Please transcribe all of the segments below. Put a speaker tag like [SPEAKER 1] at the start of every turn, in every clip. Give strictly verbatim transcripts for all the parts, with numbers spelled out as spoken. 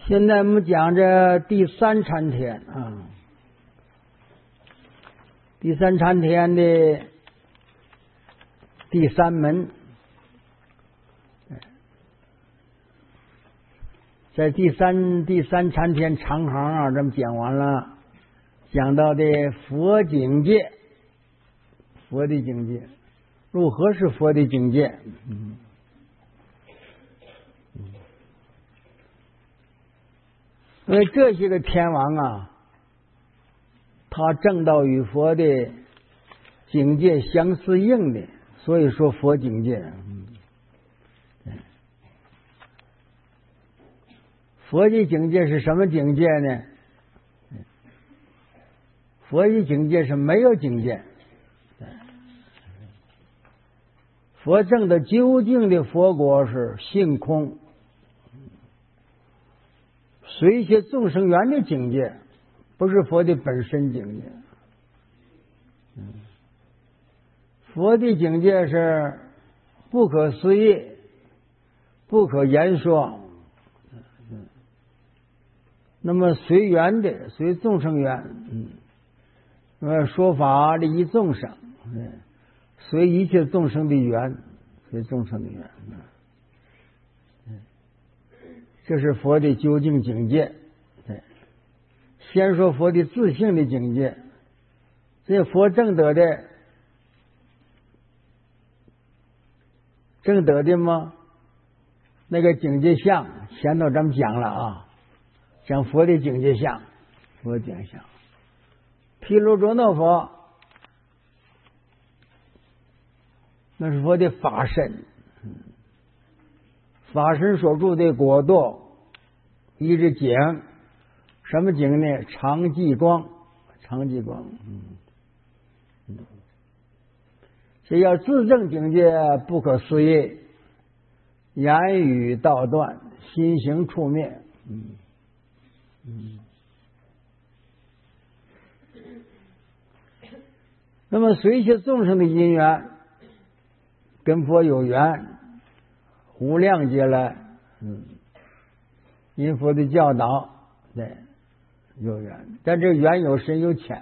[SPEAKER 1] 现在我们讲这第三禅天啊，第三禅天的第三门，在第三第三禅天长行啊，这么讲完了，讲到的佛境界，佛的境界，如何是佛的境界？嗯。因为这些个天王啊，他正道与佛的境界相适应的，所以说佛境界。嗯，佛的境界是什么境界呢？佛的境界是没有境界。佛证的究竟的佛果是性空。随些众生缘的境界，不是佛的本身境界。嗯，佛的境界是不可思议、不可言说。嗯，那么随缘的，随众生缘。嗯，那么说法利益众生，嗯，随一切众生的缘，随众生的缘。嗯，这是佛的究竟境界。对，先说佛的自性的境界，这佛正得的正得的吗？那个境界相，前头咱们讲了啊，讲佛的境界相，佛境相。毗卢遮那佛，那是佛的法身。法身所住的国度，一直景，什么景呢？常寂光，常寂光。嗯嗯，这要自证境界不可思议，言语道断，心行处灭。嗯嗯。那么随一些众生的因缘，跟佛有缘。无量劫来，嗯，因佛的教导，对，有缘，但这缘有深有浅。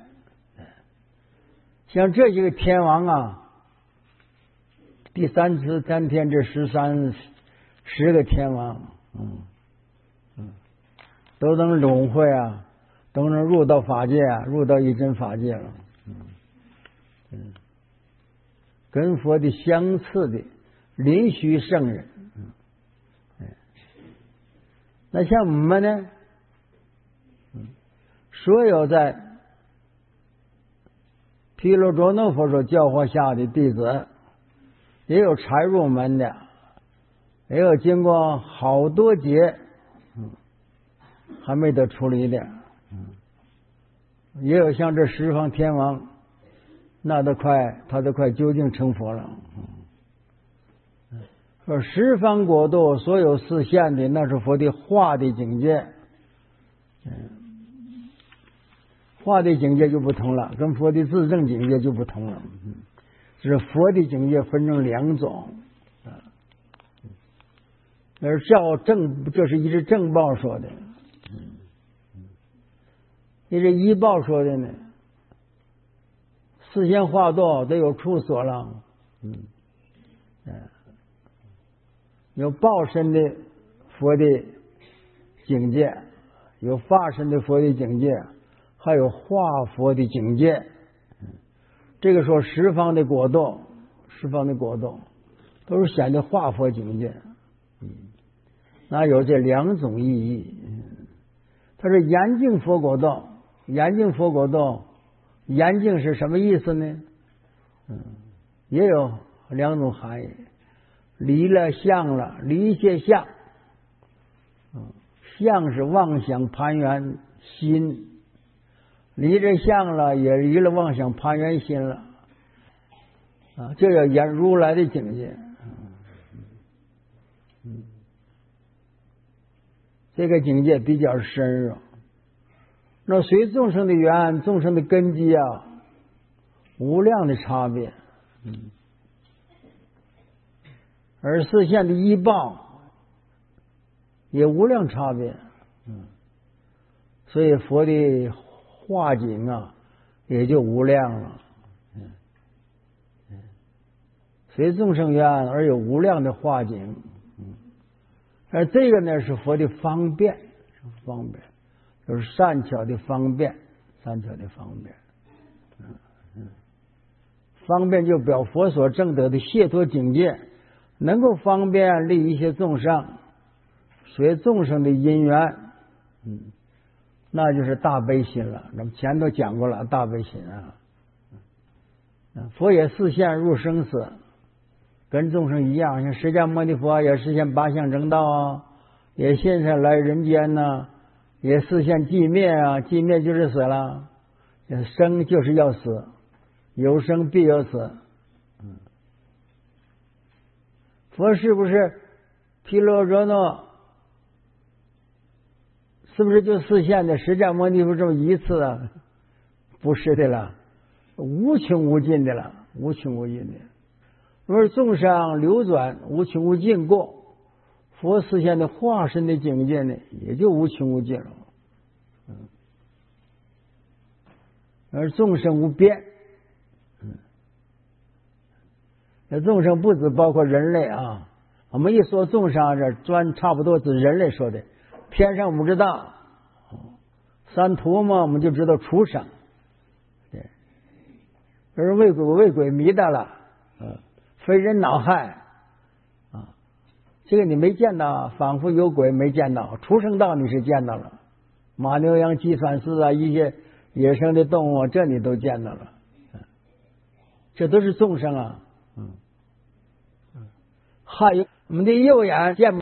[SPEAKER 1] 像这些个天王啊，第三次三天这十三十个天王，嗯嗯，都能融会啊，都能入到法界啊，入到一真法界了。嗯嗯，跟佛的相似的临虚圣人。那像我们呢？所有在毗卢遮那佛所教化下的弟子，也有才入门的，也有经过好多劫，嗯，还没得出离的，嗯，也有像这十方天王，那都快，他都快究竟成佛了。嗯，说十方国度所有示现的，那是佛的化的境界。嗯，化的境界就不同了，跟佛的自证境界就不同了。嗯，是佛的境界分成两种。啊，而照正，这是一直正报说的。嗯，一直一报说的呢，四现化度都有处所了。嗯嗯。有报身的佛的境界，有化身的佛的境界，还有化佛的境界。这个说十方的国度，十方的国度都是显得化佛境界。嗯，那有这两种意义。嗯，它是严净佛国度，严净佛国度，严净是什么意思呢？嗯，也有两种含义。离了相了，离些相，嗯，相是妄想攀缘心，离着相了，也离了妄想攀缘心了，啊，这叫言如来的境界。嗯，这个境界比较深入。那随众生的缘，众生的根基啊，无量的差别。嗯。而示现的依报也无量差别。 嗯，所以佛的化境啊，也就无量了。嗯嗯，随众生缘而有无量的化境。嗯，而这个呢是佛的方便，是方便，就是善巧的方便，善巧的方便。嗯嗯，方便就表佛所证得的解脱境界，能够方便利一些众生，随众生的因缘。嗯，那就是大悲心了。那么前头讲过了，大悲心啊，佛也示现入生死，跟众生一样，像释迦牟尼佛也实现八相正道啊，也现在来人间呢、啊，也实现寂灭啊，寂灭就是死了，生就是要死，有生必有死。嗯，佛是不是毗罗遮那？是不是就实现的释迦牟尼佛这么一次啊？不是的了，无穷无尽的了，无穷无尽的。而众生流转无穷无尽过，佛实现的化身的境界呢，也就无穷无尽了。嗯，而众生无边。嗯，那众生不止包括人类啊，我们一说众生这专差不多是人类说的。天上我们知道，三途嘛，我们就知道畜生，对，而为鬼为鬼迷的了，嗯，非人恼害啊，这个你没见到，仿佛有鬼没见到，畜生道你是见到了，马牛羊鸡犬狮啊，一些野生的动物，这你都见到了，这都是众生啊，嗯嗯，还有我们的右眼见。